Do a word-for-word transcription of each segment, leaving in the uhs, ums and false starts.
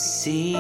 спеси,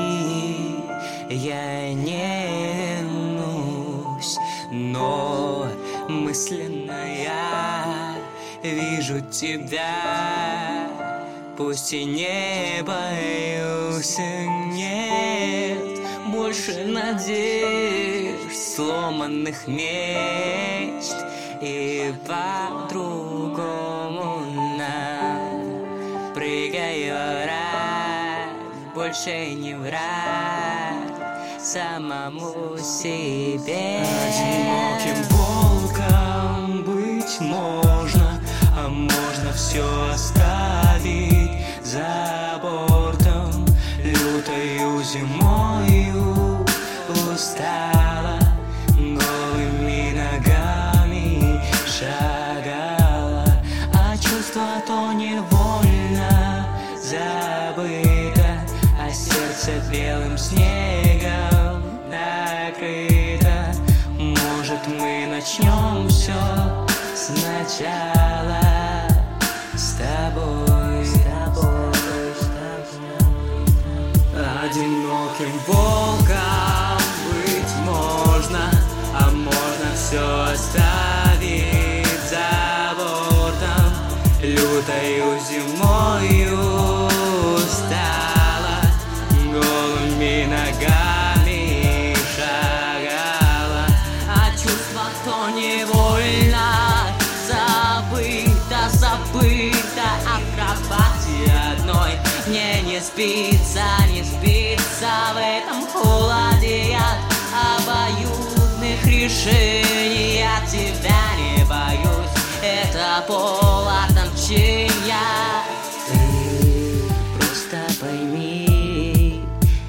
я не вернусь, но мысленно я вижу тебя. Пусть и не боюсь, нет больше надежд, сломанных мечт, и по-другому нам. Прыгай во враг, больше не враг самому себе. Одиноким волком быть можно, а можно все оставить за бортом. Лютою зимою устала, голыми ногами шагала, а чувство то невольно забыто, а сердце белым снегом накрыто. Может, мы начнем все сначала с тобой, с тобой, с тобой. Одиноким волком быть можно, а можно все оставить за бортом. Лютою зимою устала, голыми ногами шагала, а чувство то невольно забыто, забыто, а в кровати одной мне не спится, не спится в этом холоде от обоюдных решений. Я тебя не боюсь, это пол отомчения. Ты просто пойми,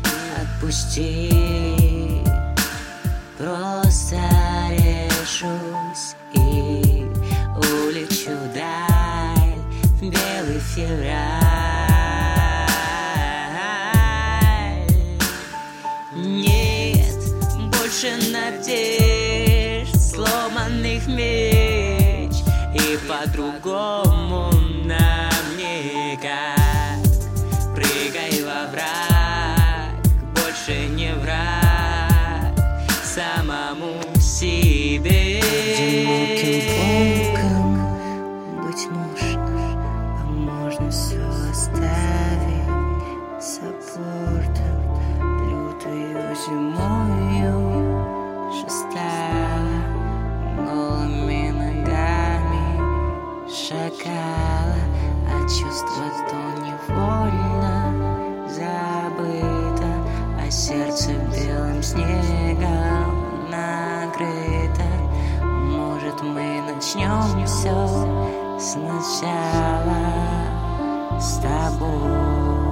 отпусти, просто решусь и улечу даль в белый февраль. Нет больше надежд, сломанных меч, и по-другому нам никак. Прыгай во враг, больше не враг самому себе. Одиноким волком быть можно, а можно все оставить за бортом. Лютою зимою шестала, голыми ногами шагала, а чувство то невольно забыто, а сердце белым снегом накрыто. Может, мы начнем все сначала с тобой.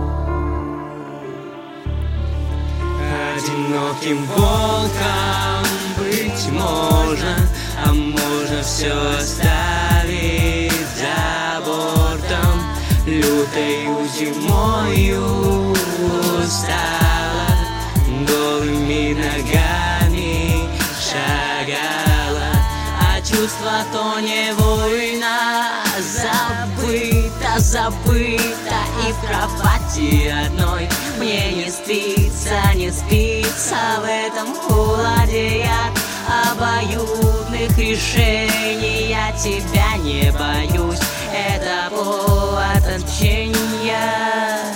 Одиноким волком быть можно, а можно все оставить за бортом. Лютою зимою устала, голыми ногами шагала, а чувство то невольно забыто, забыто, и в кровати одной мне не спится, не спится в этом холоде от обоюдных решений. Я тебя не боюсь, это повод отчаяния.